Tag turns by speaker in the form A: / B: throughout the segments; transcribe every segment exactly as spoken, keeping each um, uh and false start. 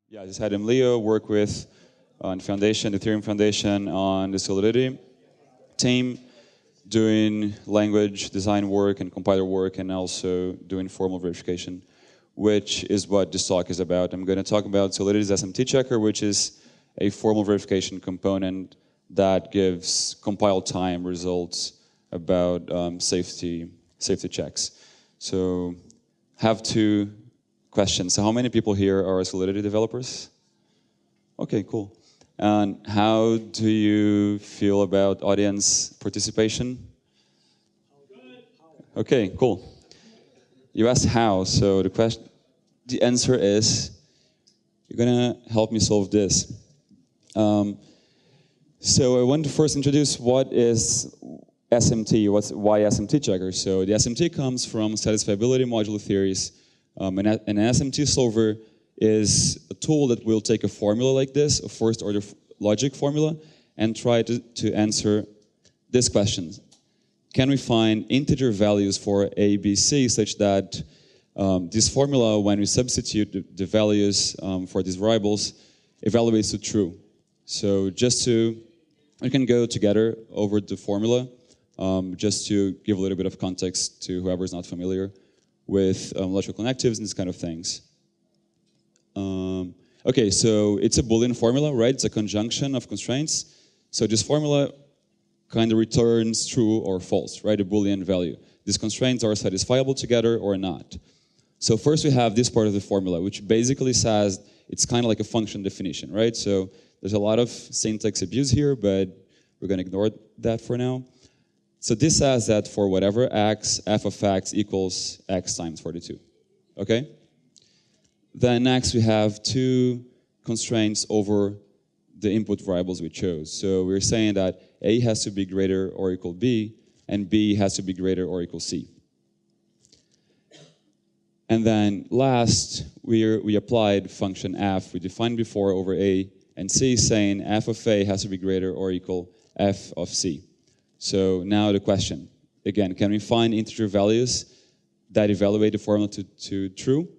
A: Yeah, I just had him Leo work with on Foundation, the Ethereum Foundation, on the Solidity team, doing language design work and compiler work, and also doing formal verification, which is what this talk is about. I'm going to talk about Solidity's S M T checker, which is a formal verification component that gives compile time results about um, safety safety checks. So, have two questions. So, how many people here are Solidity developers? Okay, cool. And how do you feel about audience participation? Okay, cool. You asked how, so the question, the answer is, you're gonna help me solve this. Um, so I want to first introduce what is S M T, what's, why S M T checker. So the S M T comes from satisfiability modular theories. Um, and an S M T solver is a tool that will take a formula like this, a first order logic formula, and try to, to answer this question. Can we find integer values for A, B, C such that um, this formula, when we substitute the, the values um, for these variables, evaluates to true? So just to, we can go together over the formula, um, just to give a little bit of context to whoever is not familiar with um, logical connectives and these kind of things. Um, okay, so it's a Boolean formula, right? It's a conjunction of constraints. So this formula kind of returns true or false, right? A Boolean value. These constraints are satisfiable together or not. So first we have this part of the formula, which basically says it's kind of like a function definition, right? So there's a lot of syntax abuse here, but we're going to ignore that for now. So this says that for whatever x, f of x equals x times forty-two, okay? Then next we have two constraints over the input variables we chose. So we're saying that a has to be greater or equal b, and b has to be greater or equal c. And then last, we we applied function f we defined before over a and c, saying f of a has to be greater or equal f of c. So now the question, again, can we find integer values that evaluate the formula to, to true?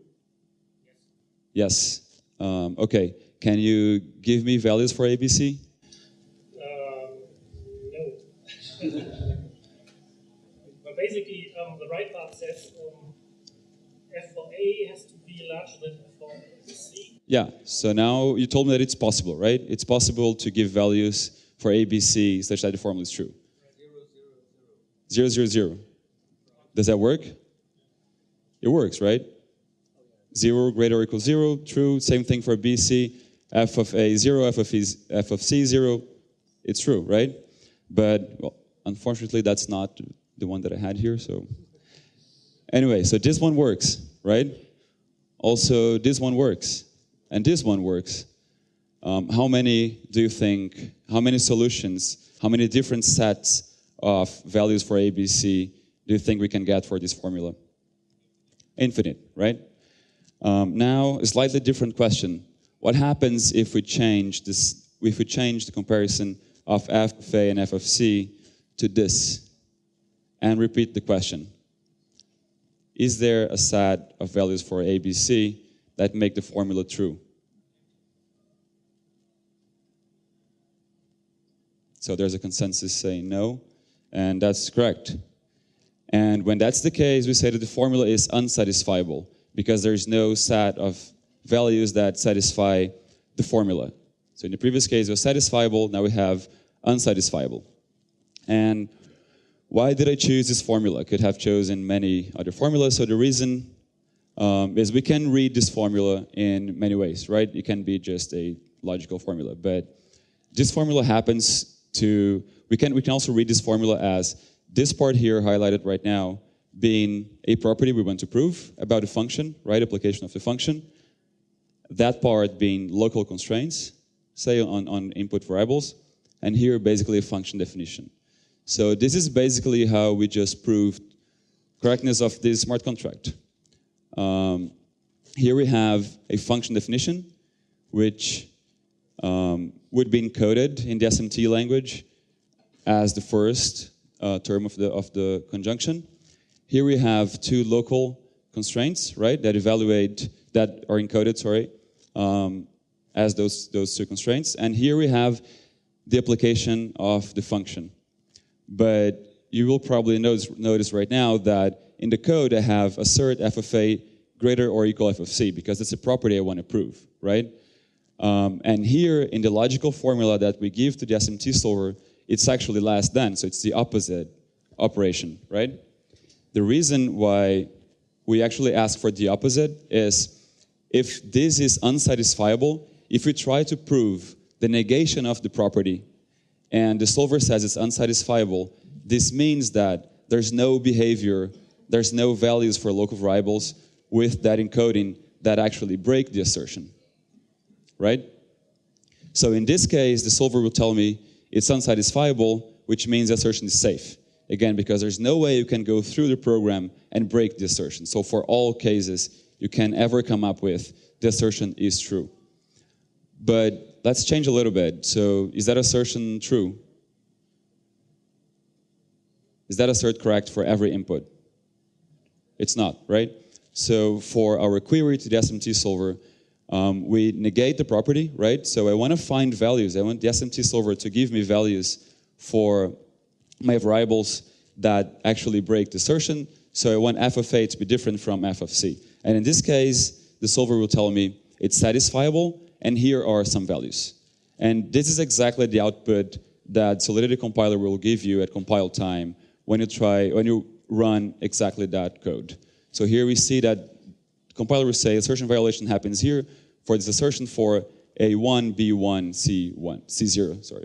A: Yes. Um, okay. Can you give me values for A B C?
B: Um, no. But basically, um, the right part says um, f for A has to be larger than f for C.
A: Yeah. So now you told me that it's possible, right? It's possible to give values for A B C such that the formula is true. Zero, zero, zero. Does that work? It works, right? Zero greater or equal zero, true. Same thing for B C. F of A zero, F of, e, F of C zero. It's true, right? But well, unfortunately, that's not the one that I had here. So anyway, so this one works, right? Also, this one works, and this one works. Um, how many do you think? How many solutions? How many different sets of values for A B C do you think we can get for this formula? Infinite, right? Um, now, a slightly different question. What happens if we change this? If we change the comparison of f of a and f of c to this, and repeat the question? Is there a set of values for A B C that make the formula true? So there's a consensus saying no, and that's correct. And when that's the case, we say that the formula is unsatisfiable because there's no set of values that satisfy the formula. So in the previous case, it was satisfiable. Now we have unsatisfiable. And why did I choose this formula? I could have chosen many other formulas. So the reason um, is we can read this formula in many ways, right? It can be just a logical formula, but this formula happens to, we can, we can also read this formula as this part here highlighted right now being a property we want to prove about a function, right? Application of the function. That part being local constraints, say on, on input variables, and here basically a function definition. So this is basically how we just proved correctness of this smart contract. Um, here we have a function definition, which um, would be encoded in the S M T language as the first uh, term of the of the conjunction. Here we have two local constraints, right, that evaluate, that are encoded, sorry, um, as those, those two constraints. And here we have the application of the function. But you will probably notice, notice right now that in the code I have assert f of a greater or equal f of c, because it's a property I want to prove, right? Um, and here in the logical formula that we give to the S M T solver, it's actually less than, so it's the opposite operation, right? The reason why we actually ask for the opposite is if this is unsatisfiable, if we try to prove the negation of the property and the solver says it's unsatisfiable, this means that there's no behavior, there's no values for local variables with that encoding that actually break the assertion, right? So in this case, the solver will tell me it's unsatisfiable, which means the assertion is safe. Again, because there's no way you can go through the program and break the assertion. So for all cases you can ever come up with, the assertion is true. But let's change a little bit. So is that assertion true? Is that assert correct for every input? It's not, right? So for our query to the S M T solver, um, we negate the property, right? So I want to find values. I want the S M T solver to give me values for my variables that actually break the assertion. So I want f of a to be different from f of c. And in this case, the solver will tell me it's satisfiable, and here are some values. And this is exactly the output that Solidity compiler will give you at compile time when you try, when you run exactly that code. So here we see that the compiler will say assertion violation happens here for this assertion for A one, B one, C one, C zero, sorry.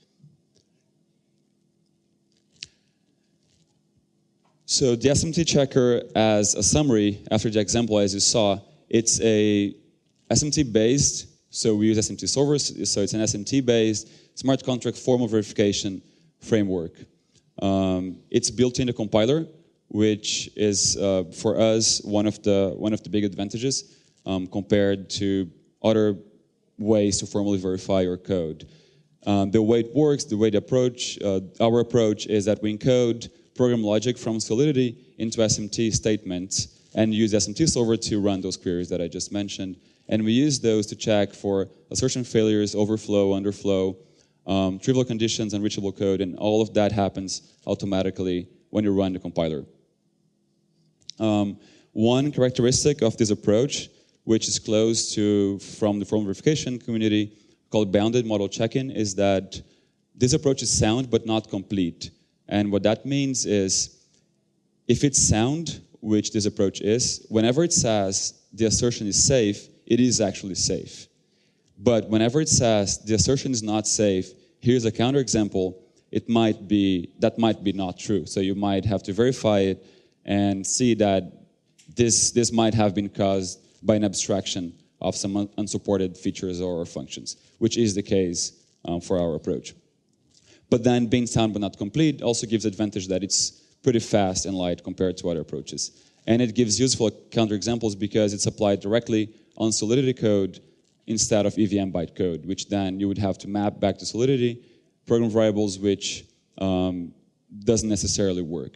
A: So the S M T checker, as a summary, after the example as you saw, it's a S M T-based, so we use S M T solvers, so it's an S M T-based smart contract formal verification framework. Um, it's built in the compiler, which is, uh, for us, one of the, one of the big advantages um, compared to other ways to formally verify your code. Um, the way it works, the way the approach, uh, our approach is that we encode program logic from Solidity into S M T statements and use S M T solver to run those queries that I just mentioned. And we use those to check for assertion failures, overflow, underflow, um, trivial conditions, unreachable code, and all of that happens automatically when you run the compiler. Um, one characteristic of this approach, which is close to from the formal verification community, called bounded model check-in, is that this approach is sound but not complete. And what that means is, if it's sound, which this approach is, whenever it says the assertion is safe, it is actually safe. But whenever it says the assertion is not safe, here's a counterexample, it might be, that might be not true. So you might have to verify it and see that this, this might have been caused by an abstraction of some un unsupported features or functions, which is the case um, for our approach. But then being sound but not complete also gives advantage that it's pretty fast and light compared to other approaches. And it gives useful counterexamples because it's applied directly on Solidity code instead of E V M bytecode, which then you would have to map back to Solidity program variables, which um, doesn't necessarily work.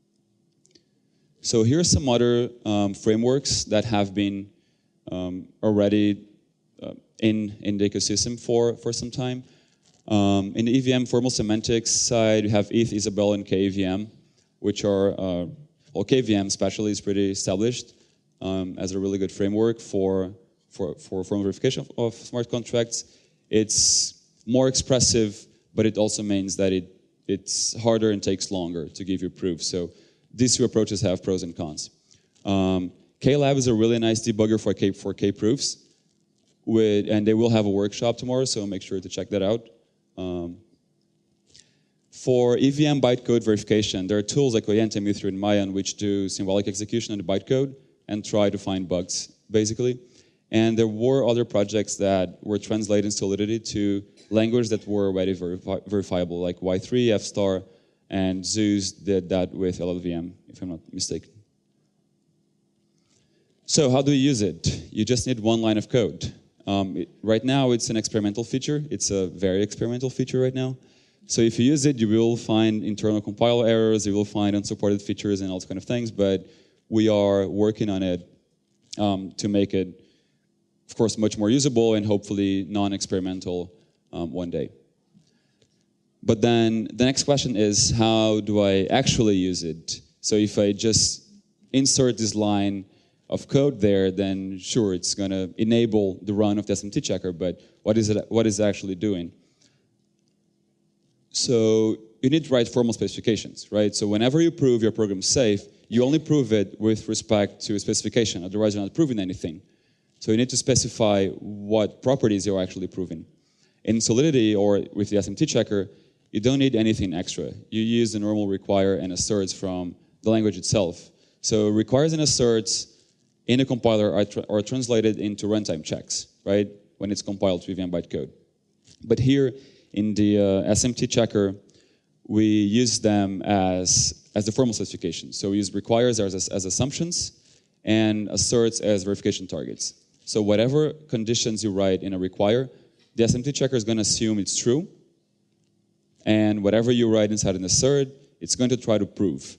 A: So here are some other um, frameworks that have been um, already uh, in, in the ecosystem for, for some time. Um, in the E V M formal semantics side, you have E T H, Isabelle, and K E V M, which are, uh, well, K V M especially is pretty established um, as a really good framework for, for, for formal verification of, of smart contracts. It's more expressive, but it also means that it, it's harder and takes longer to give you proof. So these two approaches have pros and cons. Um, Klab is a really nice debugger for K, for K-proofs, with, and they will have a workshop tomorrow, so make sure to check that out. Um, for E V M bytecode verification, there are tools like Oyente, Mithra, and Mayan which do symbolic execution of the bytecode and try to find bugs, basically. And there were other projects that were translating Solidity to language that were already verifi verifiable, like Y three, F star, and Zeus did that with L L V M, if I'm not mistaken. So how do you use it? You just need one line of code. Um, it, right now, it's an experimental feature. It's a very experimental feature right now. So if you use it, you will find internal compiler errors, you will find unsupported features and all those kind of things, but we are working on it um, to make it of course, much more usable and hopefully non-experimental um, one day. But then the next question is, how do I actually use it? So if I just insert this line of code there, then sure, it's going to enable the run of the S M T checker, but what is it, what is it actually doing? So you need to write formal specifications, right? So whenever you prove your program safe, you only prove it with respect to a specification, otherwise you're not proving anything. So you need to specify what properties you're actually proving. In Solidity or with the S M T checker, you don't need anything extra. You use the normal require and asserts from the language itself. So requires and asserts in a compiler are, tra are translated into runtime checks, right? When it's compiled to V M bytecode. But here in the uh, S M T checker, we use them as, as the formal specification. So we use requires as, as assumptions and asserts as verification targets. So whatever conditions you write in a require, the S M T checker is going to assume it's true. And whatever you write inside an assert, it's going to try to prove.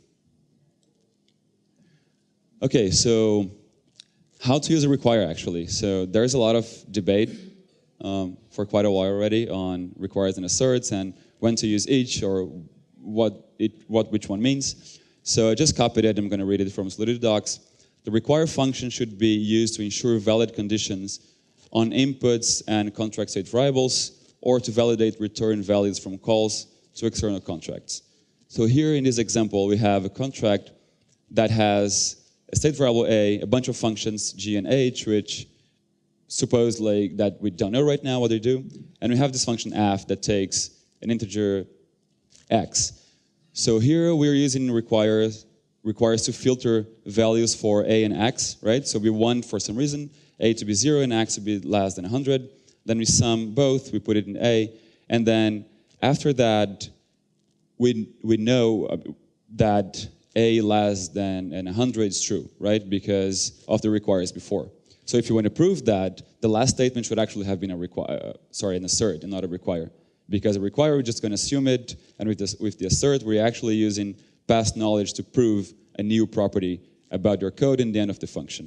A: Okay, so how to use a require, actually. So there's a lot of debate um, for quite a while already on requires and asserts and when to use each or what, it, what which one means. So I just copied it. I'm going to read it from Solidity docs. The require function should be used to ensure valid conditions on inputs and contract state variables, or to validate return values from calls to external contracts. So here in this example, we have a contract that has a state variable A, a bunch of functions, G and H, which suppose like that we don't know right now what they do, and we have this function F that takes an integer X. So here we're using requires, requires to filter values for A and X, right? So we want, for some reason, A to be zero and X to be less than one hundred. Then we sum both, we put it in A, and then after that, we, we know that A less than one hundred is true, right? Because of the requires before. So if you want to prove that, the last statement should actually have been a require, uh, sorry, an assert and not a require. Because a require, we're just going to assume it, and with, this, with the assert, we're actually using past knowledge to prove a new property about your code in the end of the function.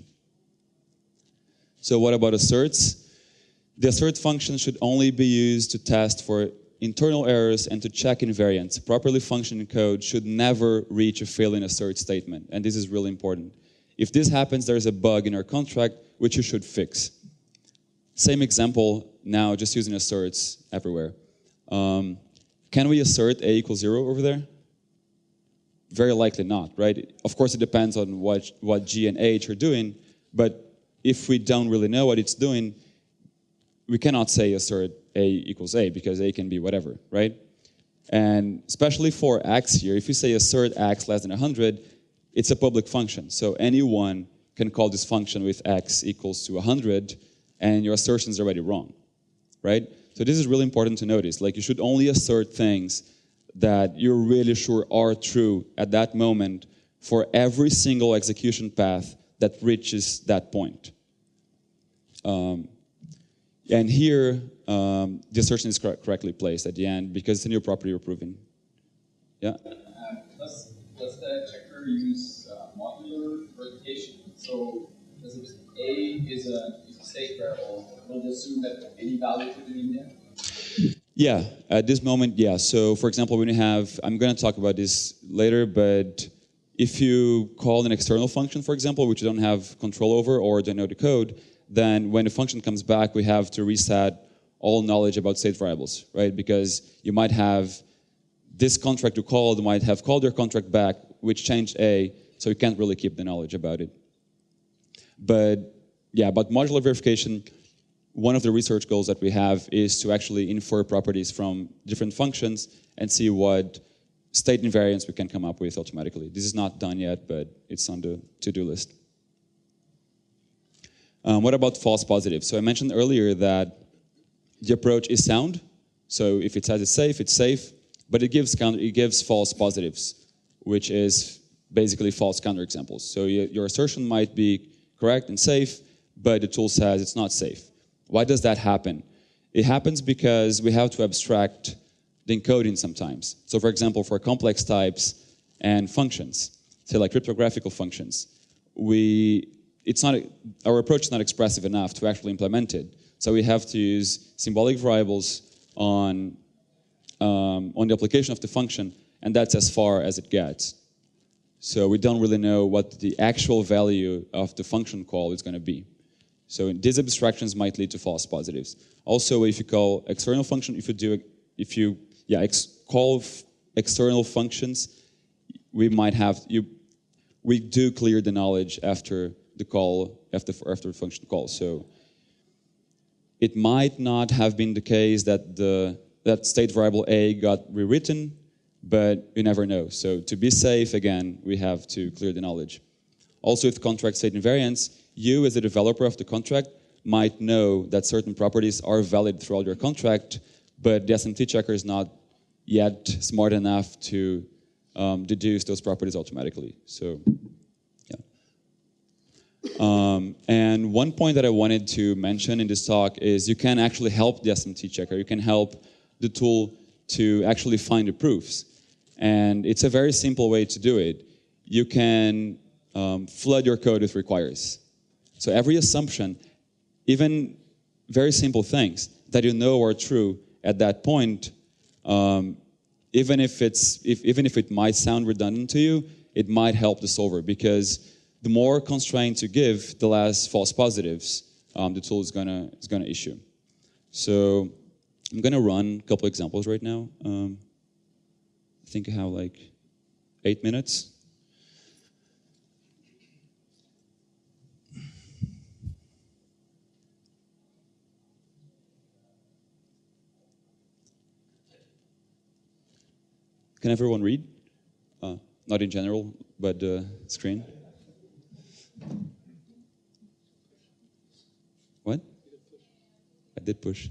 A: So what about asserts? The assert function should only be used to test for internal errors and to check invariants. Properly functioning code should never reach a failing assert statement, and this is really important. If this happens, there's a bug in our contract which you should fix. Same example now, just using asserts everywhere. Um, can we assert A equals zero over there? Very likely not, right? Of course, it depends on what, what G and H are doing, but if we don't really know what it's doing, we cannot say assert A equals A, because A can be whatever, right? And especially for X here, if you say assert X less than one hundred, it's a public function. So anyone can call this function with X equals to one hundred, and your assertion is already wrong, right? So this is really important to notice. Like, you should only assert things that you're really sure are true at that moment for every single execution path that reaches that point. Um, And here, um, the assertion is cor correctly placed at the end because it's a new property you're proving. Yeah?
C: Uh, does, does the checker use uh, modular verification? So, does it, A is a, is a state variable, we'll assume that any value could be in there?
A: Yeah, at this moment, yeah. So, for example, when you have, I'm going to talk about this later, but if you call an external function, for example, which you don't have control over or don't know the code, then when the function comes back, we have to reset all knowledge about state variables, right? Because you might have this contract you called, might have called your contract back, which changed A, so you can't really keep the knowledge about it. But yeah, about modular verification, one of the research goals that we have is to actually infer properties from different functions and see what state invariants we can come up with automatically. This is not done yet, but it's on the to-do list. Um, what about false positives? So I mentioned earlier that the approach is sound. So if it says it's safe, it's safe, but it gives counter, it gives false positives, which is basically false counterexamples. So you, your assertion might be correct and safe, but the tool says it's not safe. Why does that happen? It happens because we have to abstract the encoding sometimes. So for example, for complex types and functions, say like cryptographical functions, we it's not, our approach is not expressive enough to actually implement it. So we have to use symbolic variables on, um, on the application of the function, and that's as far as it gets. So we don't really know what the actual value of the function call is going to be. So these abstractions might lead to false positives. Also, if you call external function, if you do, if you yeah ex call external functions, we might have you. We do clear the knowledge after the call, after after the function call. So it might not have been the case that the that state variable A got rewritten, but you never know. So to be safe, again, we have to clear the knowledge. Also, with contract state invariance, you as a developer of the contract might know that certain properties are valid throughout your contract, but the S M T checker is not yet smart enough to um, deduce those properties automatically. So, yeah. Um, and one point that I wanted to mention in this talk is you can actually help the S M T checker. You can help the tool to actually find the proofs. And it's a very simple way to do it. You can um, flood your code with requires. So every assumption, even very simple things that you know are true at that point, um, even if it's if, even if it might sound redundant to you, it might help the solver, because the more constraints you give, the less false positives um, the tool is gonna is gonna issue. So I'm gonna run a couple examples right now. Um, I think I have like eight minutes. Can everyone read? Uh, not in general, but the screen. What? I did push.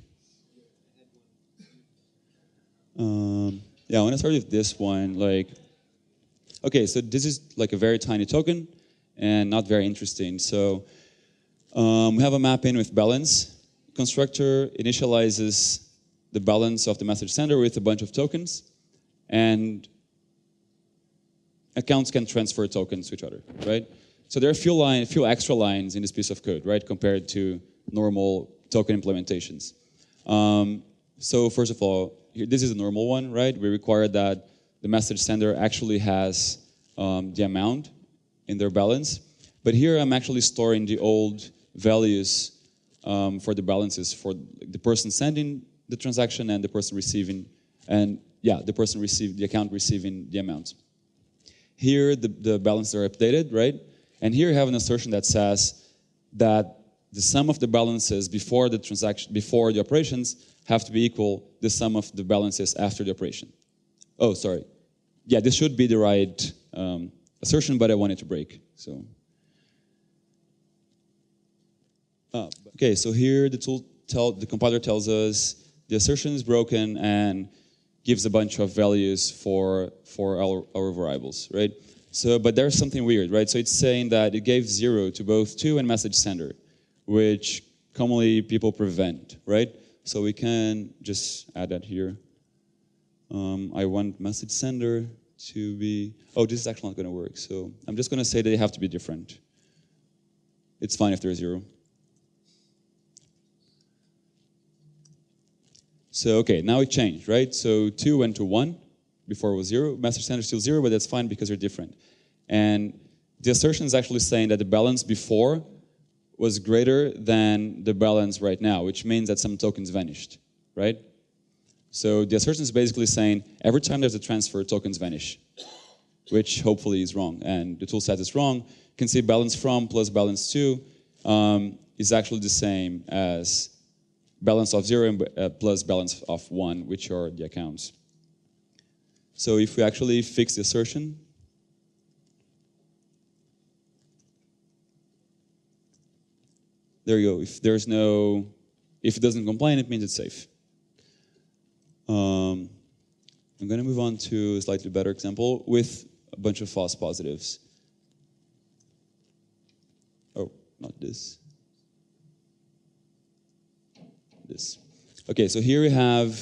A: Um, yeah, I want to start with this one. Like, okay, so this is like a very tiny token and not very interesting. So um, we have a mapping with balance. Constructor initializes the balance of the message sender with a bunch of tokens. And accounts can transfer tokens to each other, right? So there are a few, line, a few extra lines in this piece of code, right, compared to normal token implementations. Um, so first of all, here, this is a normal one, right? We require that the message sender actually has um, the amount in their balance. But here I'm actually storing the old values um, for the balances for the person sending the transaction and the person receiving, and yeah, the person received, the account receiving the amount. Here, the, the balances are updated, right? And here you have an assertion that says that the sum of the balances before the transaction, before the operations have to be equal the sum of the balances after the operation. Oh, sorry. Yeah, this should be the right um, assertion, but I wanted to break, so. Uh, okay, so here the tool, tell, the compiler tells us the assertion is broken and gives a bunch of values for, for our, our variables, right? So, but there's something weird, right? So it's saying that it gave zero to both to and message sender, which commonly people prevent, right? So we can just add that here. Um, I want message sender to be, oh, this is actually not gonna work. So I'm just gonna say they have to be different. It's fine if they're zero. So, okay, now it changed, right? So two went to one, before it was zero. Message sender is still zero, but that's fine because they're different. And the assertion is actually saying that the balance before was greater than the balance right now, which means that some tokens vanished, right? So the assertion is basically saying every time there's a transfer, tokens vanish, which hopefully is wrong. And the tool says it's wrong. You can see balance from plus balance to um, is actually the same as balance of zero and uh, plus balance of one, which are the accounts. So if we actually fix the assertion, there you go. If there's no, if it doesn't complain, it means it's safe. Um, I'm going to move on to a slightly better example with a bunch of false positives. Oh, not this. This. Okay, so here we have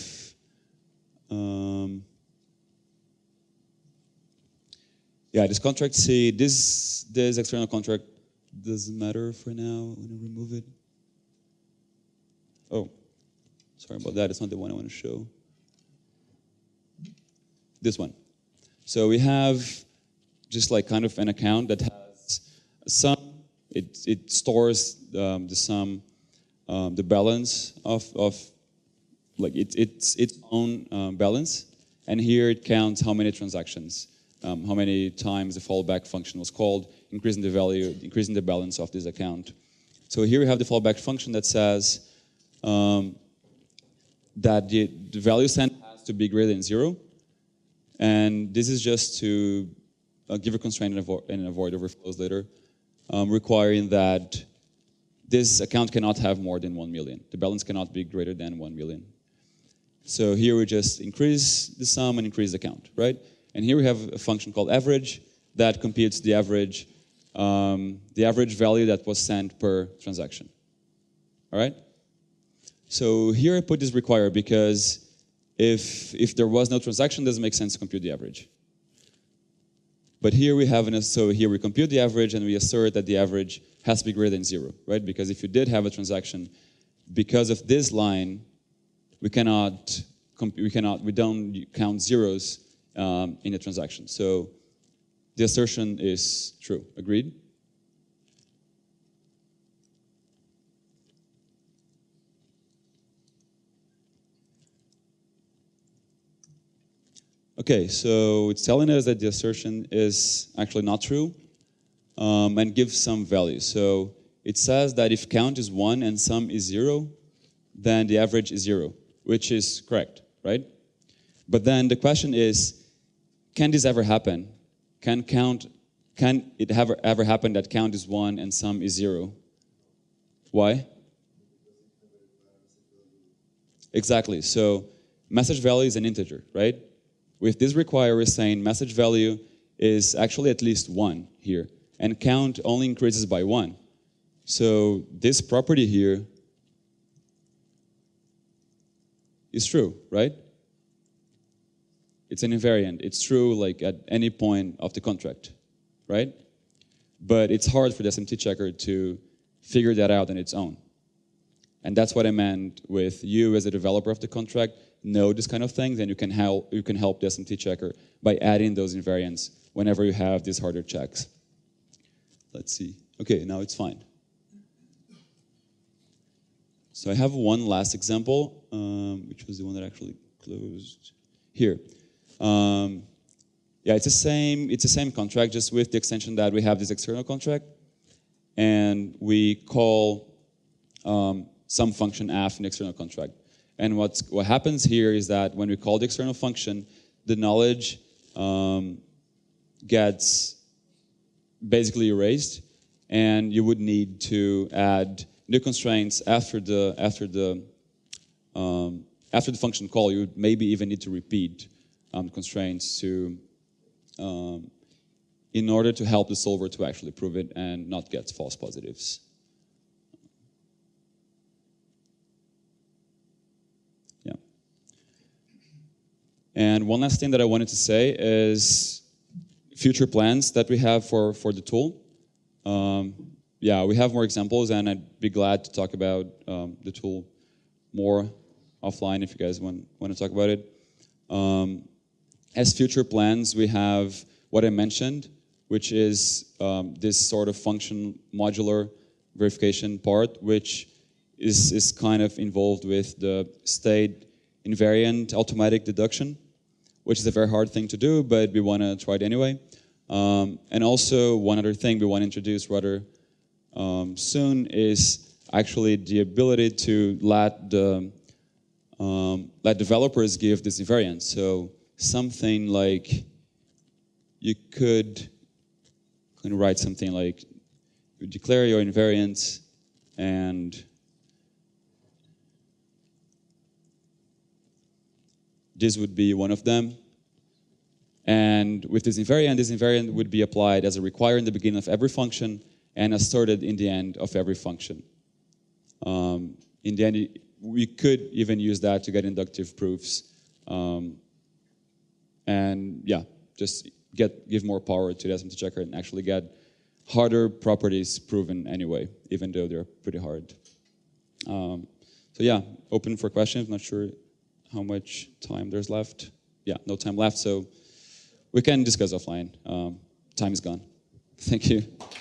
A: um, yeah, this contract C, this this external contract doesn't matter for now. I'm going to remove it. Oh, sorry about that. It's not the one I want to show. This one. So we have just like kind of an account that has a sum. It, it stores um, the sum, um, the balance of, of like it, it's its own um, balance. And here it counts how many transactions, um, how many times the fallback function was called, increasing the value, increasing the balance of this account. So here we have the fallback function that says um, that the, the value sent has to be greater than zero. And this is just to uh, give a constraint and avoid, and avoid overflows later, um, requiring that this account cannot have more than one million. The balance cannot be greater than one million. So here we just increase the sum and increase the count, right? And here we have a function called average that computes the average, um, the average value that was sent per transaction. All right? So here I put this require because if if there was no transaction, it doesn't make sense to compute the average. But here we have an so here we compute the average and we assert that the average has to be greater than zero, right? Because if you did have a transaction, because of this line, we cannot we cannot we don't count zeros um, in a transaction. So the assertion is true. Agreed? Okay, so it's telling us that the assertion is actually not true um, and gives some value. So it says that if count is one and sum is zero, then the average is zero, which is correct, right? But then the question is, can this ever happen? Can count, can it ever, ever happen that count is one and sum is zero? Why? Exactly, so message value is an integer, right? With this require, we're saying message value is actually at least one here, and count only increases by one. So this property here is true, right? It's an invariant. It's true like at any point of the contract, right? But it's hard for the S M T checker to figure that out on its own. And that's what I meant with you as a developer of the contract, know this kind of things, and you can help you can help the S M T checker by adding those invariants whenever you have these harder checks. Let's see. Okay, now it's fine. So I have one last example, um, which was the one that actually closed here. Um, yeah, it's the same. It's the same contract, just with the extension that we have this external contract, and we call um, some function f in the external contract. And what's, what happens here is that when we call the external function, the knowledge um, gets basically erased, and you would need to add new constraints after the after the um, after the function call. You would maybe even need to repeat um, constraints to um, in order to help the solver to actually prove it and not get false positives. And one last thing that I wanted to say is future plans that we have for, for the tool. Um, yeah, we have more examples, and I'd be glad to talk about um, the tool more offline if you guys want, want to talk about it. Um, as future plans, we have what I mentioned, which is um, this sort of function modular verification part, which is, is kind of involved with the state invariant automatic deduction, which is a very hard thing to do, but we want to try it anyway. Um, and also, one other thing we want to introduce rather um, soon is actually the ability to let the um, let developers give this invariant. So something like you could, could write something like you declare your invariant and this would be one of them. And with this invariant, this invariant would be applied as a require in the beginning of every function and asserted in the end of every function. Um, in the end, we could even use that to get inductive proofs. Um, and yeah, just get give more power to the S M T checker and actually get harder properties proven anyway, even though they're pretty hard. Um, so yeah, open for questions. Not sure how much time there's left. Yeah, no time left, so we can discuss offline. Um, time is gone. Thank you.